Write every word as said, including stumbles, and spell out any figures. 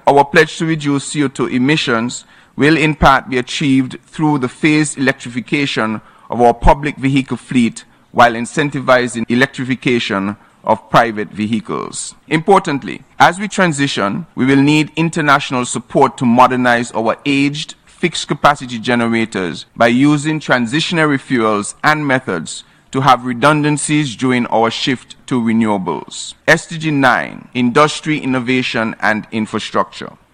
Our pledge to reduce C O two emissions will in part be achieved through the phased electrification of our public vehicle fleet while incentivizing electrification of private vehicles. Importantly, as we transition, we will need international support to modernize our aged fixed capacity generators by using transitionary fuels and methods to have redundancies during our shift to renewables. S D G nine, Industry, Innovation and Infrastructure.